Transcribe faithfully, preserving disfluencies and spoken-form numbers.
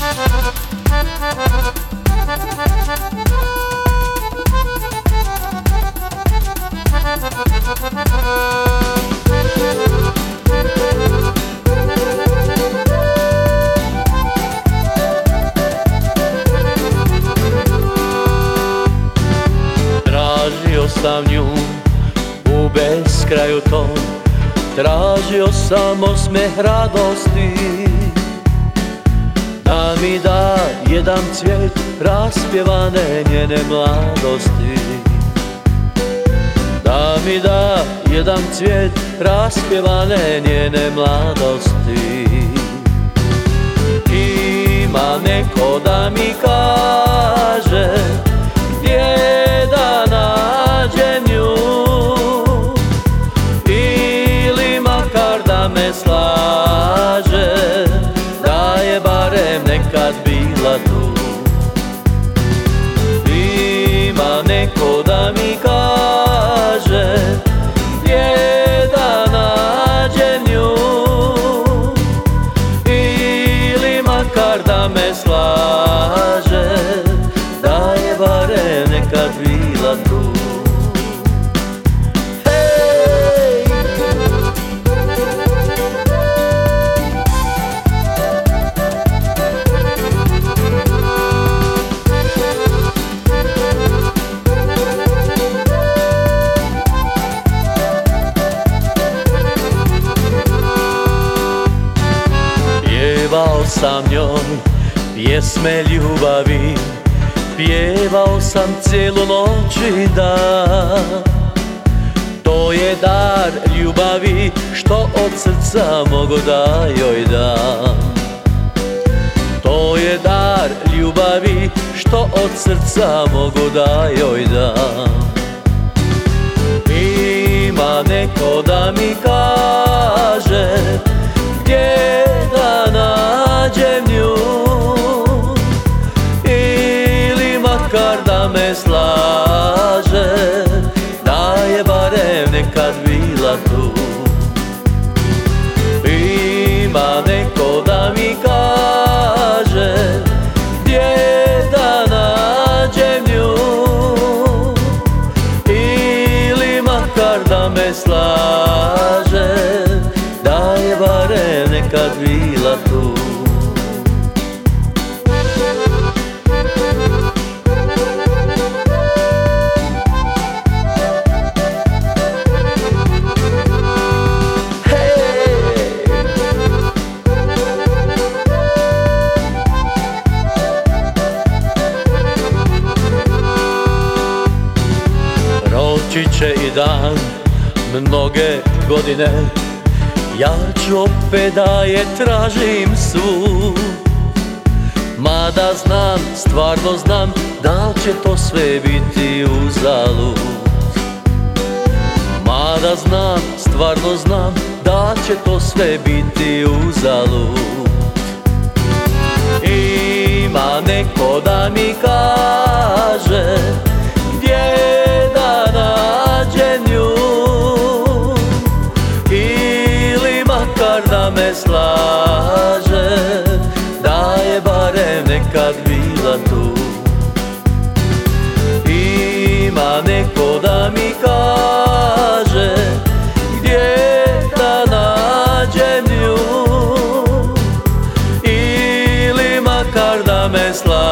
Tražio sam nju u beskraju tom, tražio sam osmeh radosti, da mi da jedan cvijet raspjevane njene mladosti, da mi da jedan cvijet raspjevane njene mladosti. Ima neko da mi kaže gdje da nađem nju, ili makar da me slaže, da je barem nekad bila tu. Ima neko da mi kaže gdje da nađem nju, ili makar da me slaže, da je barem nekad bila tu. Pjevao sam njoj pjesme ljubavi, pjevao sam cijelu noć i dan. To je dar ljubavi što od srca mogu da joj dam. To je dar ljubavi što od srca mogu da joj dam. Ima neko da mi kaže gdje da nađem nju, ili makar da me slaže, da je barem nekad bila tu. Ima neko da mi kaže gdje da nađem nju, ili makar da me slaže, da je barem nekad bila tu. Proći će i dan, mnoge godine, ja ću opet da je tražim svud. Mada znam, stvarno znam, da će to sve biti uzalud. Mada znam, stvarno znam, da će to sve biti uzalud. Ima neko da mi kaže gdje da nađem nju, ili makar da me slaže, da je barem nekad bila tu. Ima neko da mi kaže gdje da nađem nju, ili makar da me slaže,